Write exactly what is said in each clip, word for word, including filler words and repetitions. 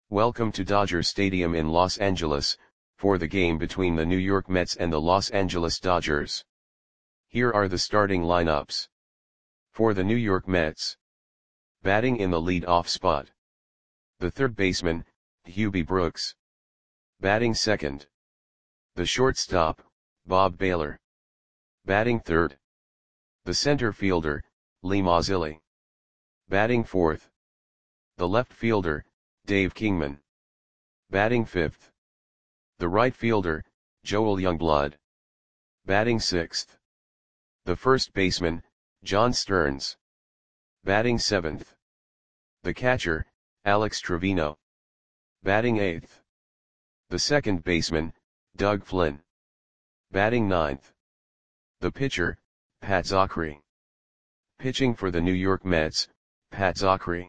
Welcome to Dodger Stadium in Los Angeles, for the game between the New York Mets and the Los Angeles Dodgers. Here are the starting lineups. For the New York Mets. Batting in the lead-off spot. The third baseman, Hubie Brooks. Batting second. The shortstop, Bob Baylor. Batting third. The center fielder, Lee Mazzilli. Batting fourth. The left fielder, Dave Kingman. Batting fifth. The right fielder, Joel Youngblood. Batting sixth. The first baseman, John Stearns. Batting seventh. The catcher, Alex Trevino. Batting eighth. The second baseman, Doug Flynn. Batting ninth. The pitcher, Pat Zachry. Pitching for the New York Mets, Pat Zachry.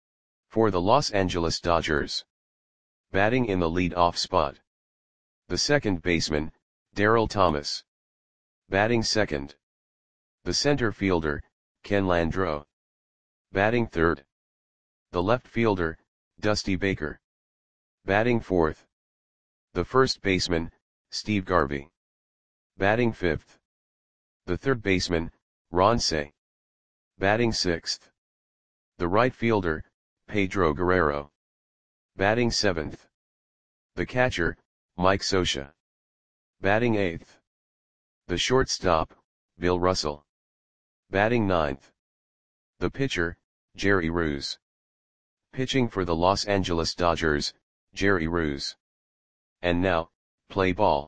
For the Los Angeles Dodgers. Batting in the lead-off spot. The second baseman, Darryl Thomas. Batting second. The center fielder, Ken Landreaux. Batting third. The left fielder, Dusty Baker. Batting fourth. The first baseman, Steve Garvey. Batting fifth. The third baseman, Ron Cey. Batting sixth. The right fielder, Pedro Guerrero. Batting seventh. The catcher, Mike Scioscia. Batting eighth. The shortstop, Bill Russell. Batting ninth. The pitcher, Jerry Reuss. Pitching for the Los Angeles Dodgers, Jerry Reuss. And now, play ball.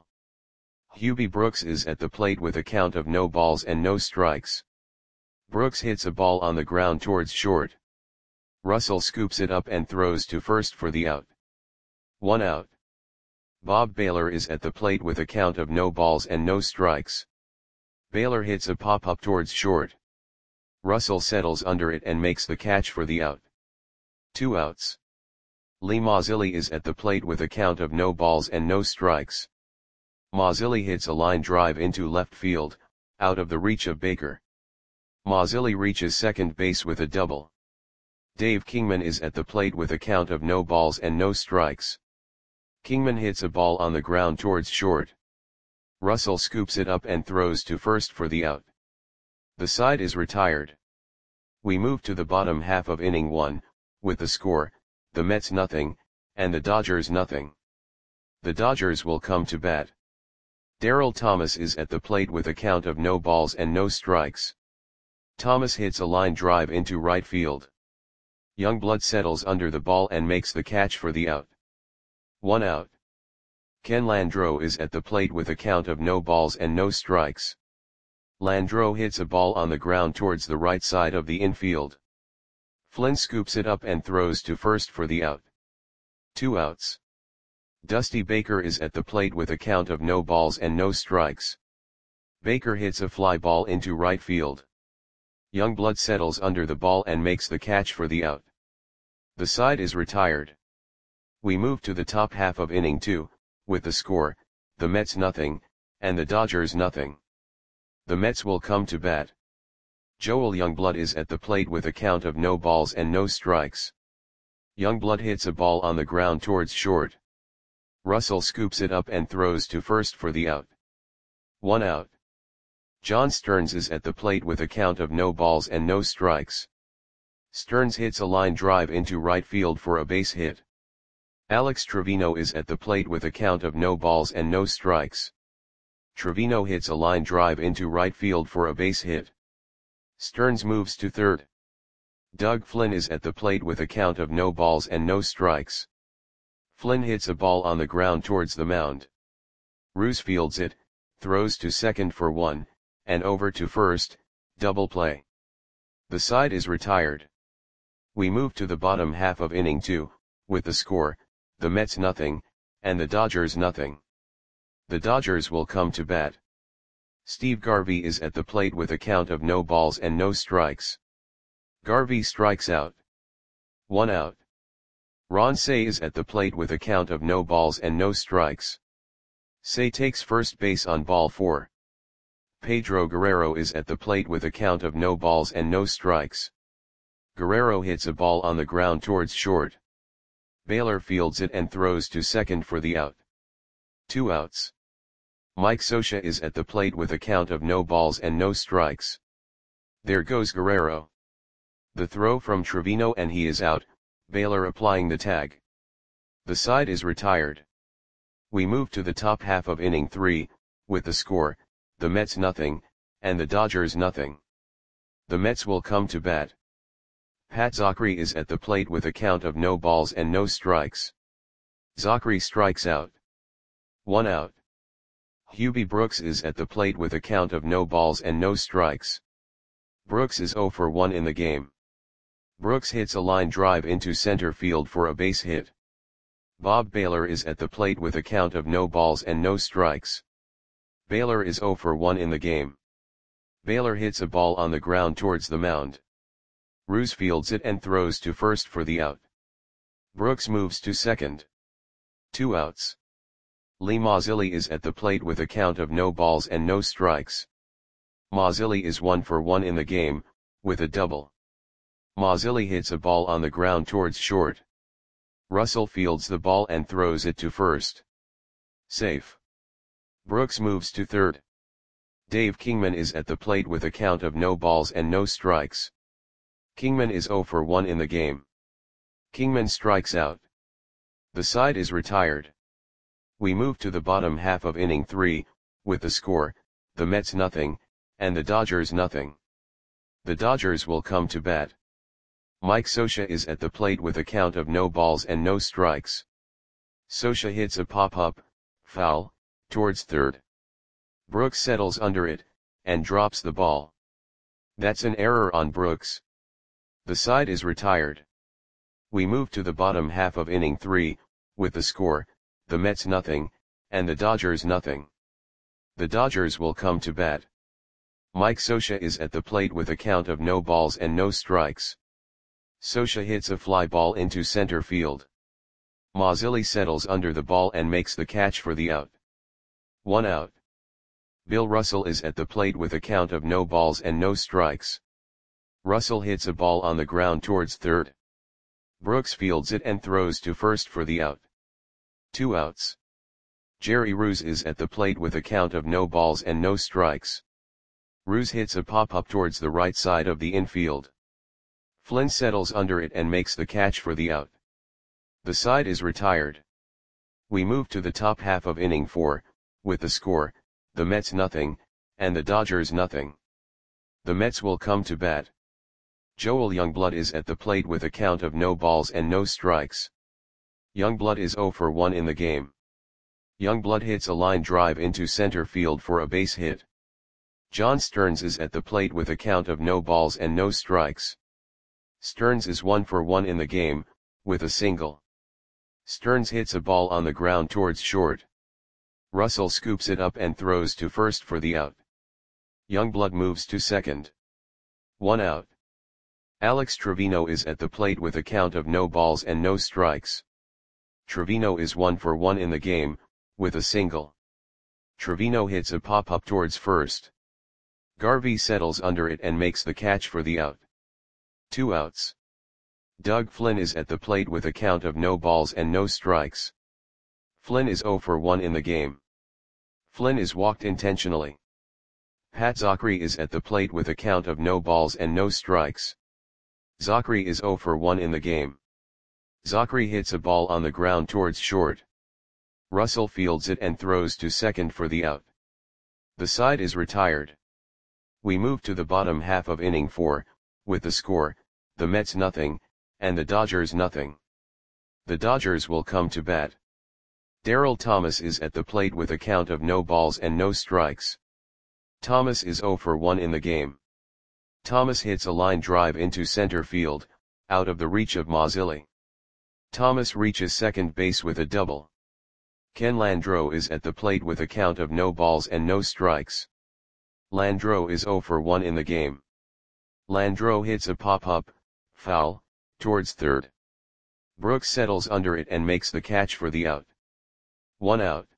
Hubie Brooks is at the plate with a count of no balls and no strikes. Brooks hits a ball on the ground towards short. Russell scoops it up and throws to first for the out. One out. Bob Baylor is at the plate with a count of no balls and no strikes. Baylor hits a pop-up towards short. Russell settles under it and makes the catch for the out. Two outs. Lee Mazzilli is at the plate with a count of no balls and no strikes. Mazzilli hits a line drive into left field, out of the reach of Baker. Mazzilli reaches second base with a double. Dave Kingman is at the plate with a count of no balls and no strikes. Kingman hits a ball on the ground towards short. Russell scoops it up and throws to first for the out. The side is retired. We move to the bottom half of inning one, with the score, the Mets nothing, and the Dodgers nothing. The Dodgers will come to bat. Darryl Thomas is at the plate with a count of no balls and no strikes. Thomas hits a line drive into right field. Youngblood settles under the ball and makes the catch for the out. One out. Ken Landreaux is at the plate with a count of no balls and no strikes. Landreaux hits a ball on the ground towards the right side of the infield. Flynn scoops it up and throws to first for the out. Two outs. Dusty Baker is at the plate with a count of no balls and no strikes. Baker hits a fly ball into right field. Youngblood settles under the ball and makes the catch for the out. The side is retired. We move to the top half of inning two, with the score, the Mets nothing, and the Dodgers nothing. The Mets will come to bat. Joel Youngblood is at the plate with a count of no balls and no strikes. Youngblood hits a ball on the ground towards short. Russell scoops it up and throws to first for the out. One out. John Stearns is at the plate with a count of no balls and no strikes. Stearns hits a line drive into right field for a base hit. Alex Trevino is at the plate with a count of no balls and no strikes. Trevino hits a line drive into right field for a base hit. Stearns moves to third. Doug Flynn is at the plate with a count of no balls and no strikes. Flynn hits a ball on the ground towards the mound. Reuss fields it, throws to second for one, and over to first, double play. The side is retired. We move to the bottom half of inning two, with the score, the Mets nothing, and the Dodgers nothing. The Dodgers will come to bat. Steve Garvey is at the plate with a count of no balls and no strikes. Garvey strikes out. One out. Ron Cey is at the plate with a count of no balls and no strikes. Cey takes first base on ball four. Pedro Guerrero is at the plate with a count of no balls and no strikes. Guerrero hits a ball on the ground towards short. Baylor fields it and throws to second for the out. Two outs. Mike Scioscia is at the plate with a count of no balls and no strikes. There goes Guerrero. The throw from Trevino and he is out, Baylor applying the tag. The side is retired. We move to the top half of inning three, with the score, the Mets nothing, and the Dodgers nothing. The Mets will come to bat. Pat Zachry is at the plate with a count of no balls and no strikes. Zachry strikes out. One out. Hubie Brooks is at the plate with a count of no balls and no strikes. Brooks is oh for one in the game. Brooks hits a line drive into center field for a base hit. Bob Baylor is at the plate with a count of no balls and no strikes. Baylor is oh for one in the game. Baylor hits a ball on the ground towards the mound. Ruse fields it and throws to first for the out. Brooks moves to second. Two outs. Lee Mazzilli is at the plate with a count of no balls and no strikes. Mazzilli is one for one in the game, with a double. Mazzilli hits a ball on the ground towards short. Russell fields the ball and throws it to first. Safe. Brooks moves to third. Dave Kingman is at the plate with a count of no balls and no strikes. Kingman is oh for one in the game. Kingman strikes out. The side is retired. We move to the bottom half of inning three, with the score, the Mets nothing, and the Dodgers nothing. The Dodgers will come to bat. Mike Scioscia is at the plate with a count of no balls and no strikes. Scioscia hits a pop-up, foul, towards third. Brooks settles under it, and drops the ball. That's an error on Brooks. The side is retired. We move to the bottom half of inning three, with the score, the Mets nothing, and the Dodgers nothing. The Dodgers will come to bat. Mike Scioscia is at the plate with a count of no balls and no strikes. Scioscia hits a fly ball into center field. Mazzilli settles under the ball and makes the catch for the out. One out. Bill Russell is at the plate with a count of no balls and no strikes. Russell hits a ball on the ground towards third. Brooks fields it and throws to first for the out. Two outs. Jerry Ruse is at the plate with a count of no balls and no strikes. Ruse hits a pop-up towards the right side of the infield. Flynn settles under it and makes the catch for the out. The side is retired. We move to the top half of inning four, with the score, the Mets nothing, and the Dodgers nothing. The Mets will come to bat. Joel Youngblood is at the plate with a count of no balls and no strikes. Youngblood is oh for one in the game. Youngblood hits a line drive into center field for a base hit. John Stearns is at the plate with a count of no balls and no strikes. Stearns is one for one in the game, with a single. Stearns hits a ball on the ground towards short. Russell scoops it up and throws to first for the out. Youngblood moves to second. One out. Alex Trevino is at the plate with a count of no balls and no strikes. Trevino is one for one in the game, with a single. Trevino hits a pop-up towards first. Garvey settles under it and makes the catch for the out. Two outs. Doug Flynn is at the plate with a count of no balls and no strikes. Flynn is oh for one in the game. Flynn is walked intentionally. Pat Zachry is at the plate with a count of no balls and no strikes. Zachry is oh for one in the game. Zachry hits a ball on the ground towards short. Russell fields it and throws to second for the out. The side is retired. We move to the bottom half of inning four, with the score, the Mets nothing, and the Dodgers nothing. The Dodgers will come to bat. Darryl Thomas is at the plate with a count of no balls and no strikes. Thomas is oh for one in the game. Thomas hits a line drive into center field, out of the reach of Mazzilli. Thomas reaches second base with a double. Ken Landreau is at the plate with a count of no balls and no strikes. Landreau is oh for one in the game. Landreau hits a pop-up, foul, towards third. Brooks settles under it and makes the catch for the out. One out.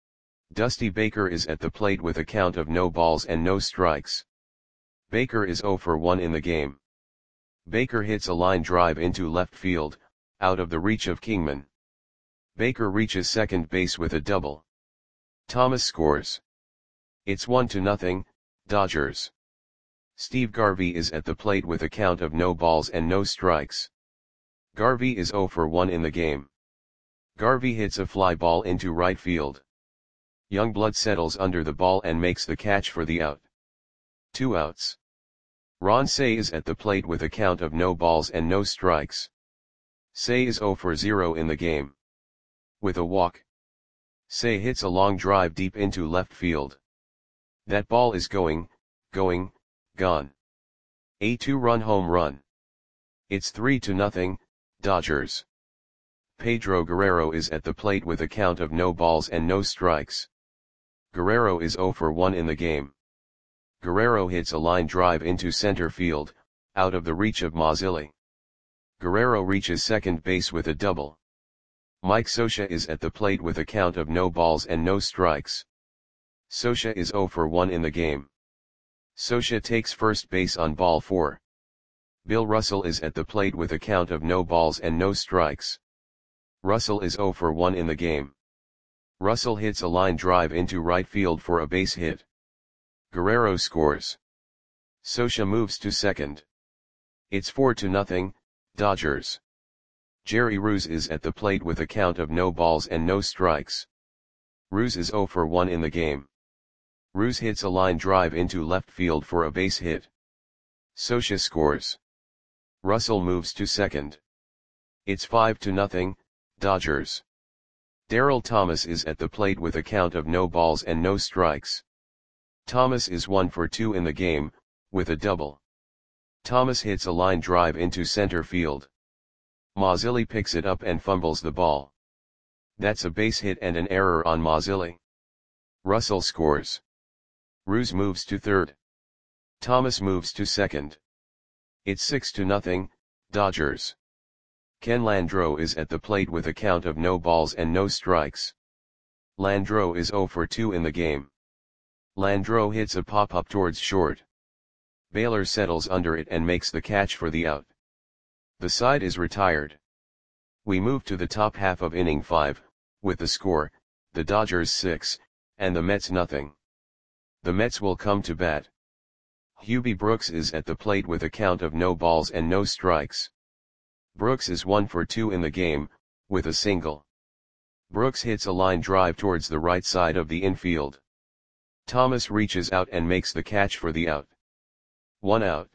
Dusty Baker is at the plate with a count of no balls and no strikes. Baker is oh for one in the game. Baker hits a line drive into left field, out of the reach of Kingman. Baker reaches second base with a double. Thomas scores. It's one to nothing, Dodgers. Steve Garvey is at the plate with a count of no balls and no strikes. Garvey is zero for one in the game. Garvey hits a fly ball into right field. Youngblood settles under the ball and makes the catch for the out. Two outs. Ron Cey is at the plate with a count of no balls and no strikes. Cey is zero for zero in the game. With a walk, Cey hits a long drive deep into left field. That ball is going, going, gone. A two-run home run. It's three to nothing, Dodgers. Pedro Guerrero is at the plate with a count of no balls and no strikes. Guerrero is zero for one in the game. Guerrero hits a line drive into center field, out of the reach of Mazzilli. Guerrero reaches second base with a double. Mike Scioscia is at the plate with a count of no balls and no strikes. Scioscia is zero for one in the game. Scioscia takes first base on ball four. Bill Russell is at the plate with a count of no balls and no strikes. Russell is zero for one in the game. Russell hits a line drive into right field for a base hit. Guerrero scores. Scioscia moves to second. It's four to nothing, Dodgers. Jerry Ruse is at the plate with a count of no balls and no strikes. Ruse is zero for one in the game. Ruse hits a line drive into left field for a base hit. Scioscia scores. Russell moves to second. It's five to nothing, Dodgers. Darryl Thomas is at the plate with a count of no balls and no strikes. Thomas is one for two in the game, with a double. Thomas hits a line drive into center field. Mazzilli picks it up and fumbles the ball. That's a base hit and an error on Mazzilli. Russell scores. Ruse moves to third. Thomas moves to second. It's six to nothing, Dodgers. Ken Landreaux is at the plate with a count of no balls and no strikes. Landreaux is zero for two in the game. Landreaux hits a pop-up towards short. Baylor settles under it and makes the catch for the out. The side is retired. We move to the top half of inning five, with the score, the Dodgers six, and the Mets nothing. The Mets will come to bat. Hubie Brooks is at the plate with a count of no balls and no strikes. Brooks is one for two in the game, with a single. Brooks hits a line drive towards the right side of the infield. Thomas reaches out and makes the catch for the out. One out.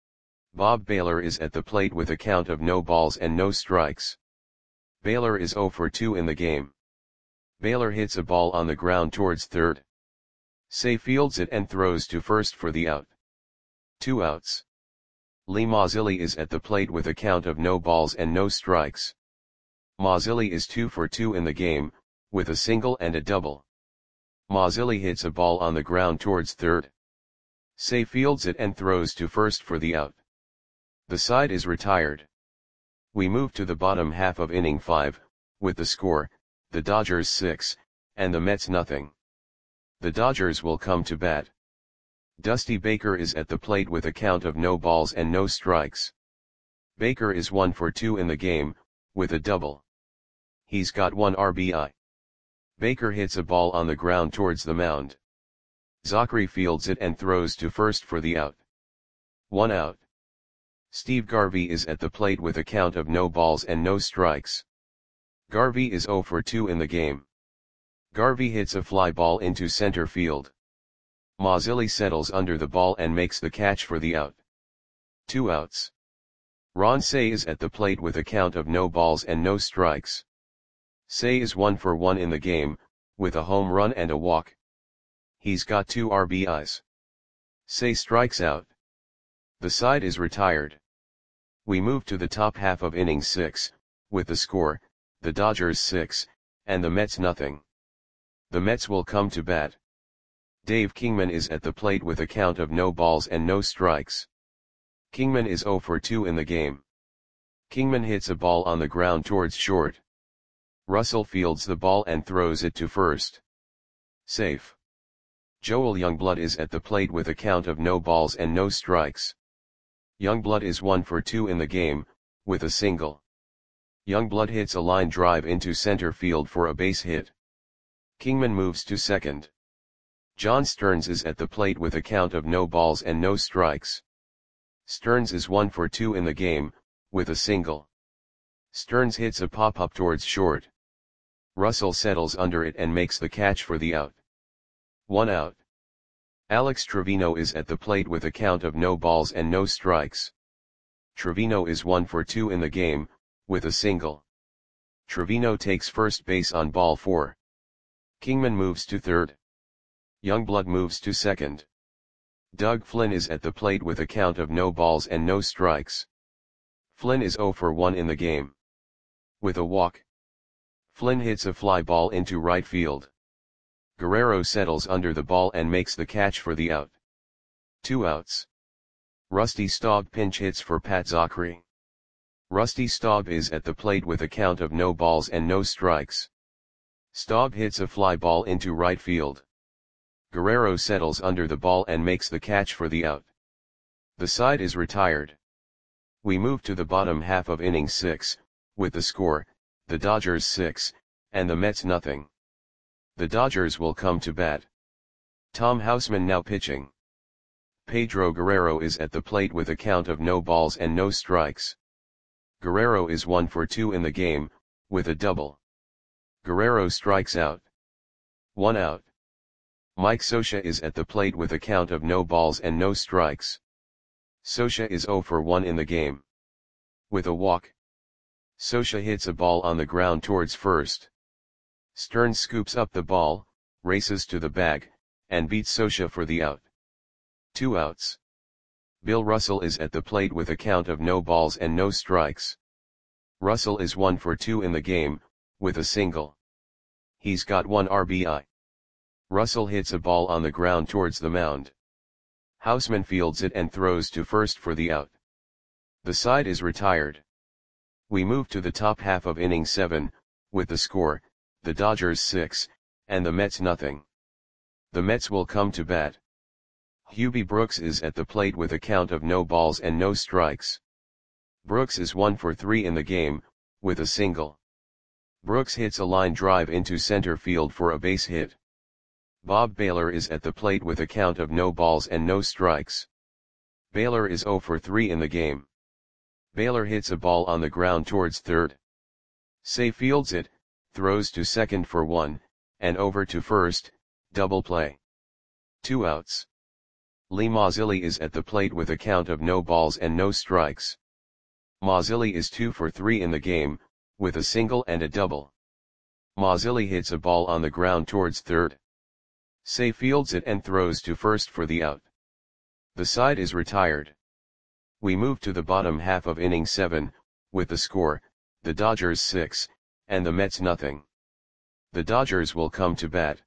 Bob Baylor is at the plate with a count of no balls and no strikes. Baylor is zero for two in the game. Baylor hits a ball on the ground towards third. Cey fields it and throws to first for the out. Two outs. Lee Mazzilli is at the plate with a count of no balls and no strikes. Mazzilli is two for two in the game, with a single and a double. Mazzilli hits a ball on the ground towards third. Cey fields it and throws to first for the out. The side is retired. We move to the bottom half of inning five, with the score, the Dodgers six, and the Mets nothing. The Dodgers will come to bat. Dusty Baker is at the plate with a count of no balls and no strikes. Baker is one for two in the game, with a double. He's got one R B I. Baker hits a ball on the ground towards the mound. Zachary fields it and throws to first for the out. One out. Steve Garvey is at the plate with a count of no balls and no strikes. Garvey is zero for two in the game. Garvey hits a fly ball into center field. Mazzilli settles under the ball and makes the catch for the out. Two outs. Ron Cey is at the plate with a count of no balls and no strikes. Cey is one for one in the game, with a home run and a walk. He's got two R B Is. Cey strikes out. The side is retired. We move to the top half of inning six, with the score, the Dodgers six, and the Mets nothing. The Mets will come to bat. Dave Kingman is at the plate with a count of no balls and no strikes. Kingman is zero for two in the game. Kingman hits a ball on the ground towards short. Russell fields the ball and throws it to first. Safe. Joel Youngblood is at the plate with a count of no balls and no strikes. Youngblood is one for two in the game, with a single. Youngblood hits a line drive into center field for a base hit. Kingman moves to second. John Stearns is at the plate with a count of no balls and no strikes. Stearns is one for two in the game, with a single. Stearns hits a pop-up towards short. Russell settles under it and makes the catch for the out. One out. Alex Trevino is at the plate with a count of no balls and no strikes. Trevino is one for two in the game, with a single. Trevino takes first base on ball four. Kingman moves to third. Youngblood moves to second. Doug Flynn is at the plate with a count of no balls and no strikes. Flynn is zero for one in the game. With a walk. Flynn hits a fly ball into right field. Guerrero settles under the ball and makes the catch for the out. Two outs. Rusty Staub pinch hits for Pat Zachry. Rusty Staub is at the plate with a count of no balls and no strikes. Staub hits a fly ball into right field. Guerrero settles under the ball and makes the catch for the out. The side is retired. We move to the bottom half of inning six, with the score, the Dodgers six, and the Mets nothing. The Dodgers will come to bat. Tom Houseman now pitching. Pedro Guerrero is at the plate with a count of no balls and no strikes. Guerrero is one for two in the game, with a double. Guerrero strikes out. One out. Mike Scioscia is at the plate with a count of no balls and no strikes. Scioscia is zero for one in the game. With a walk. Scioscia hits a ball on the ground towards first. Stearns scoops up the ball, races to the bag, and beats Scioscia for the out. Two outs. Bill Russell is at the plate with a count of no balls and no strikes. Russell is one for two in the game, with a single. He's got one R B I. Russell hits a ball on the ground towards the mound. Houseman fields it and throws to first for the out. The side is retired. We move to the top half of inning seven, with the score, the Dodgers six, and the Mets nothing. The Mets will come to bat. Hubie Brooks is at the plate with a count of no balls and no strikes. Brooks is one for three in the game, with a single. Brooks hits a line drive into center field for a base hit. Bob Baylor is at the plate with a count of no balls and no strikes. Baylor is zero for three in the game. Baylor hits a ball on the ground towards third. Say fields it, throws to second for one, and over to first, double play. Two outs. Lee Mazzilli is at the plate with a count of no balls and no strikes. Mazzilli is two for three in the game, with a single and a double. Mazzilli hits a ball on the ground towards third. Say fields it and throws to first for the out. The side is retired. We move to the bottom half of inning seven, with the score, the Dodgers six, and the Mets nothing. The Dodgers will come to bat.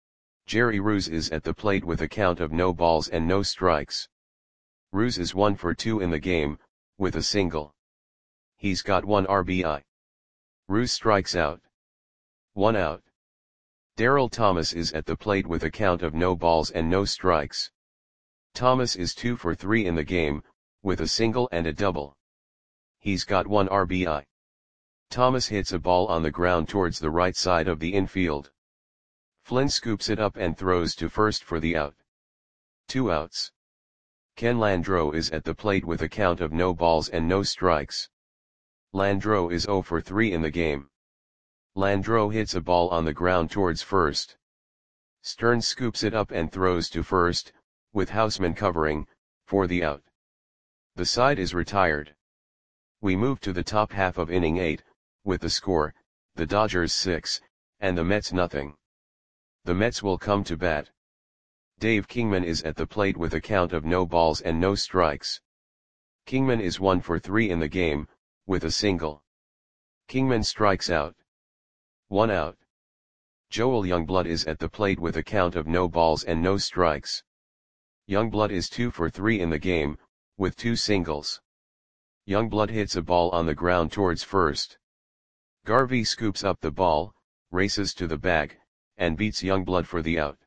Jerry Ruse is at the plate with a count of no balls and no strikes. Ruse is one for two in the game, with a single. He's got one R B I. Ruse strikes out. One out. Darryl Thomas is at the plate with a count of no balls and no strikes. Thomas is two for three in the game, with a single and a double. He's got one R B I. Thomas hits a ball on the ground towards the right side of the infield. Flynn scoops it up and throws to first for the out. Two outs. Ken Landreau is at the plate with a count of no balls and no strikes. Landreau is zero for three in the game. Landreau hits a ball on the ground towards first. Stearns scoops it up and throws to first, with Houseman covering, for the out. The side is retired. We move to the top half of inning eight, with the score, the Dodgers six, and the Mets nothing. The Mets will come to bat. Dave Kingman is at the plate with a count of no balls and no strikes. Kingman is one for three in the game, with a single. Kingman strikes out. One out. Joel Youngblood is at the plate with a count of no balls and no strikes. Youngblood is two for three in the game, with two singles. Youngblood hits a ball on the ground towards first. Garvey scoops up the ball, races to the bag, and beats Youngblood for the out.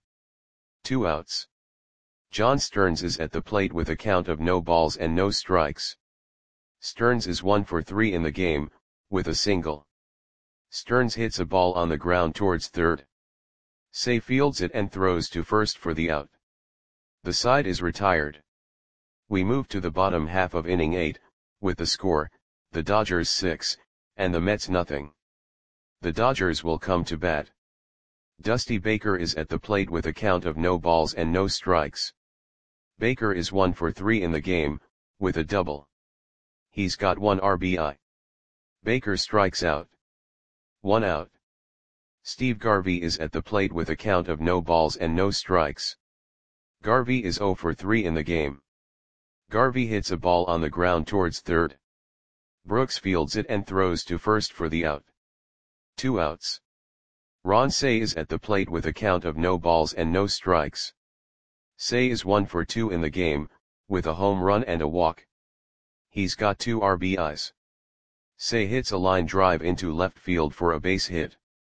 Two outs. John Stearns is at the plate with a count of no balls and no strikes. Stearns is one for three in the game, with a single. Stearns hits a ball on the ground towards third. Cey fields it and throws to first for the out. The side is retired. We move to the bottom half of inning eight, with the score, the Dodgers six, and the Mets nothing. The Dodgers will come to bat. Dusty Baker is at the plate with a count of no balls and no strikes. Baker is one for three in the game, with a double. He's got one R B I. Baker strikes out. One out. Steve Garvey is at the plate with a count of no balls and no strikes. Garvey is zero for three in the game. Garvey hits a ball on the ground towards third. Brooks fields it and throws to first for the out. Two outs. Ron Cey is at the plate with a count of no balls and no strikes. Cey is one for two in the game, with a home run and a walk. He's got two R B Is. Cey hits a line drive into left field for a base hit.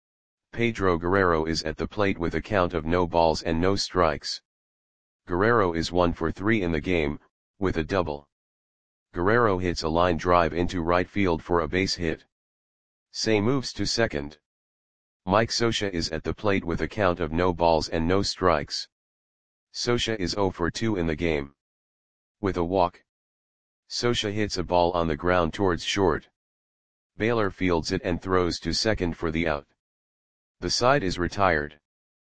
Pedro Guerrero is at the plate with a count of no balls and no strikes. Guerrero is one for three in the game, with a double. Guerrero hits a line drive into right field for a base hit. Cey moves to second. Mike Scioscia is at the plate with a count of no balls and no strikes. Scioscia is zero for two in the game. With a walk. Scioscia hits a ball on the ground towards short. Baylor fields it and throws to second for the out. The side is retired.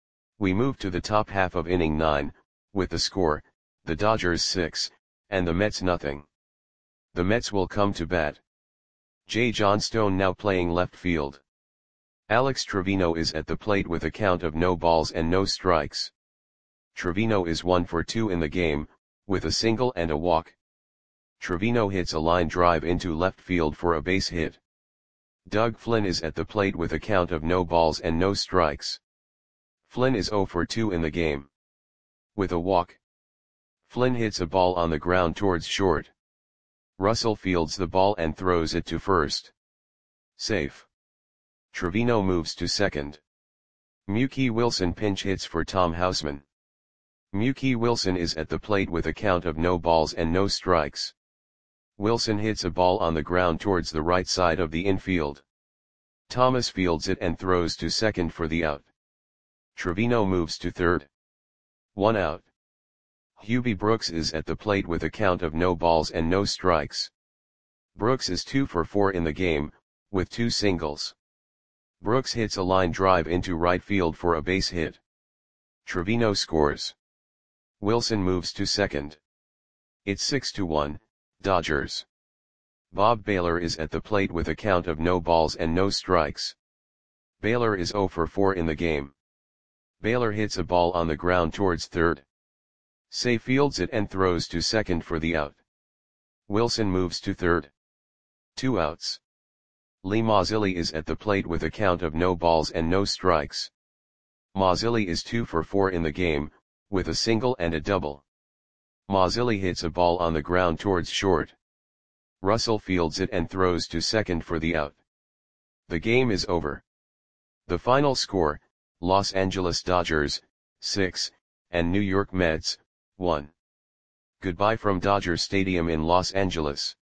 We move to the top half of inning nine, with the score, the Dodgers six, and the Mets nothing. The Mets will come to bat. Jay Johnstone now playing left field. Alex Trevino is at the plate with a count of no balls and no strikes. Trevino is one for two in the game, with a single and a walk. Trevino hits a line drive into left field for a base hit. Doug Flynn is at the plate with a count of no balls and no strikes. Flynn is zero for two in the game. With a walk. Flynn hits a ball on the ground towards short. Russell fields the ball and throws it to first. Safe. Trevino moves to second. Mookie Wilson pinch hits for Tom Houseman. Mookie Wilson is at the plate with a count of no balls and no strikes. Wilson hits a ball on the ground towards the right side of the infield. Thomas fields it and throws to second for the out. Trevino moves to third. One out. Hubie Brooks is at the plate with a count of no balls and no strikes. Brooks is two for four in the game, with two singles. Brooks hits a line drive into right field for a base hit. Trevino scores. Wilson moves to second. It's six to one, Dodgers. Bob Baylor is at the plate with a count of no balls and no strikes. Baylor is zero for four in the game. Baylor hits a ball on the ground towards third. Cey fields it and throws to second for the out. Wilson moves to third. Two outs. Lee Mazzilli is at the plate with a count of no balls and no strikes. Mazzilli is two for four in the game, with a single and a double. Mazzilli hits a ball on the ground towards short. Russell fields it and throws to second for the out. The game is over. The final score, Los Angeles Dodgers, six, and New York Mets, one. Goodbye from Dodger Stadium in Los Angeles.